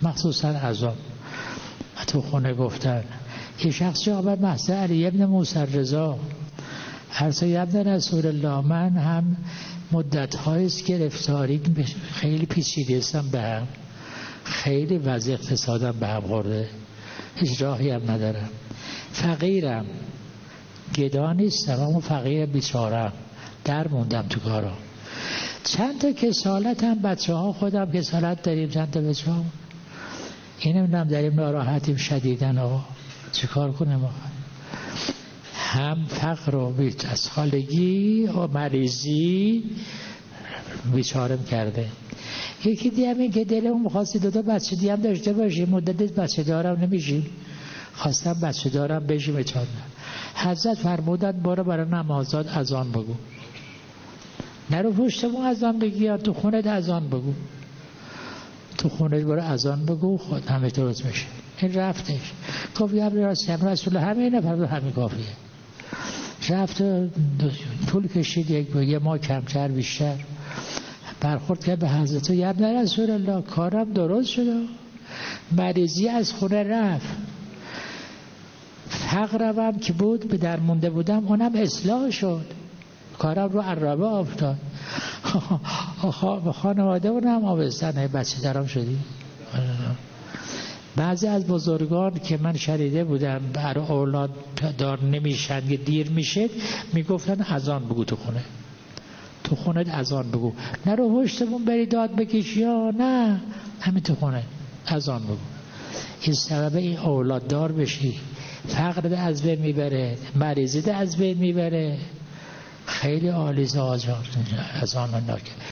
مخصوصا اذان تو خونه گفتن. یه شخص جا آمد محضر علی ابن موسی رضا عرض ابن رسول الله، من هم مدت‌هایی است گرفتاری خیلی پیچیده هستم، به هم خیلی وضع اقتصادم به هم خورده، هیچ راهی هم ندارم، فقیرم، گدا نیستم اما فقیر بیچارم، در موندم تو کارم. چند تا کسالت هم بچه ها خودم کسالت داریم، چند تا بچه ها این نمیدونم داریم ناراحتیم شدیدن. آقا چه کار کنیم؟ هم فقر و از خالگی و مریضی بیچارم کرده. یکی دیگه این که دلمون می‌خواستی دو تا بچه دیگه هم داشته باشیم، مدت بچه دارم نمیشیم، خواستم بچه دارم بشیم. چند حضرت فرمودن برو برای نمازات اذان بگو، نرو پشتمون اذان بگی، یا تو خونت اذان بگو، تو خونت برو اذان بگو، خود همه درست میشه. این رفتش گفت یا رسول همین نفر همین کافیه. رفت طول کشید یه ماه کمتر بیشتر، برخورد کرد به حضرت یا ابن رسول الله کارم درست شد، مریضی از خونه رفت، فقرم هم که بود به در مونده بودم اونم اصلاح شد، کارم رو عربه افتاد، خانواده اونم آبستن، بچه دارم شدی. بعضی از بزرگان که من شنیده بودم برای اولاد دار نمیشن که دیر میشه، میگفتن اذان بگو تو خونه، تو خونه اذان بگو، نرو پشتمون بری داد بکشی، یا نه همین تو خونه اذان بگو. این سبب این اولاد دار بشی، فقر از بین میبره، مریضی از بین میبره. خیلی عالی آجان اذان ناکه.